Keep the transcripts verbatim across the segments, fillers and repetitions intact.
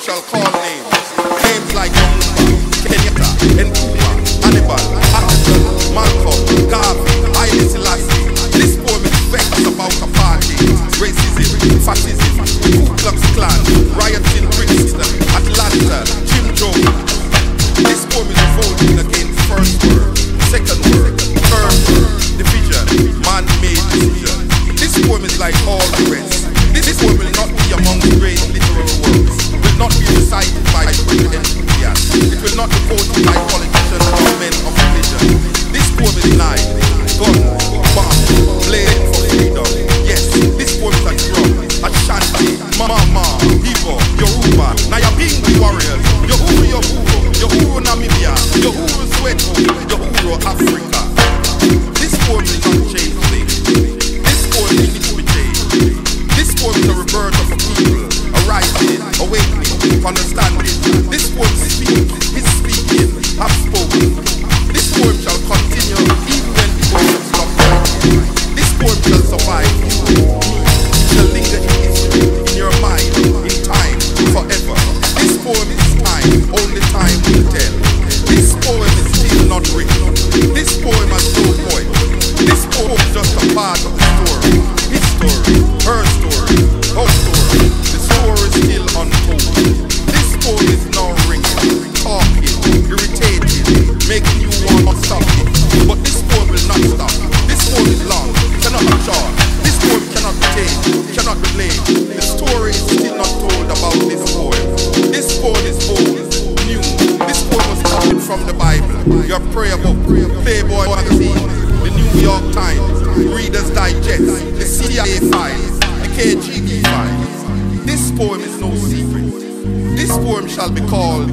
shall call names. Names like Kenyatta, Nkrumah, Hannibal, Atherton, Malcolm, Garvey, Haile Selassie. This poem is vexed about apartheid, racism, fascism, Ku Klux Klan, riots in Brixton, Atlanta, Jim Jones. This poem is revolting against first word, second word, third word, division, man-made decision. This poem is like all the rest. This poem will not be among the great literary works, will not be recited by great enthusiasts, it will not be quoted by politicians or men of religion. This poem is nine, gun, bomb, blade for freedom. Yes, this poem is a drum, a shanty, mama, Igbo, Yoruba, Nyabingi warriors, Yohuru Yohuru, Yohuru Namibia, Yohuru Soweto, Yohuru Africa. This poem is not changing. This poem needs to be changed. This poem is a rebirth of a people, a rising, awakening, understanding. This poem speaks, is speaking, have spoken. This poem shall continue even when people have stopped writing. This poem shall survive you, shall linger in history, in your mind, in time, forever. This poem is time, only time will tell. This poem is still not written. This poem has no point. This poem is just a part of the story. His story, her story, our story. The story is still untold. This poem is now ringing, talking, irritating, making you want to stop it. But this poem will not stop. This poem is long, cannot be short. This poem cannot be changed, cannot be played. The story is still not told about this poem. This poem is old, new. This poem was copied from the Bible, your prayer book, Playboy magazine, the New York Times, Reader's Digest, the C I A files, the K G B files. This poem is no secret. This poem shall be called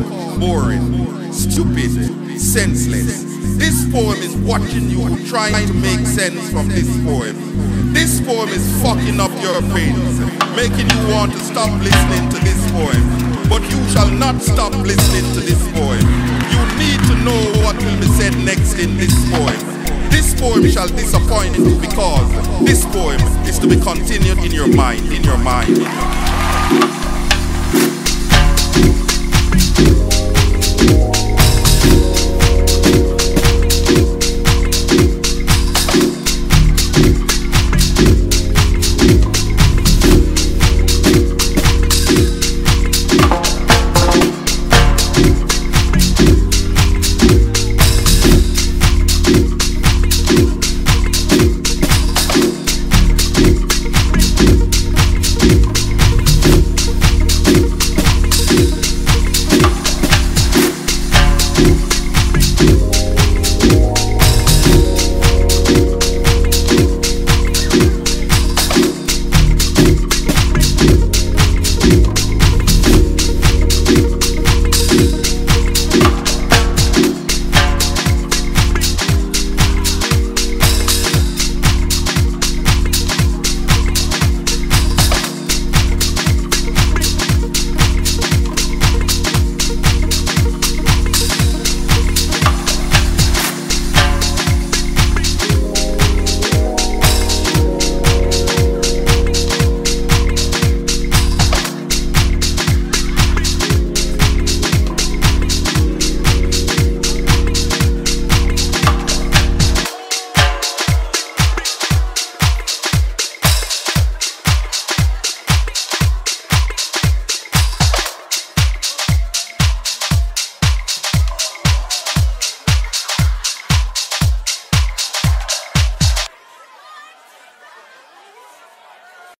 boring, stupid, senseless. This poem is watching you trying to make sense from this poem. This poem is fucking up your brains, making you want to stop listening to this poem. But you shall not stop listening to this poem. You need to know what will be said next in this poem. This poem shall disappoint you because this poem is to be continued in your mind, in your mind, in your mind.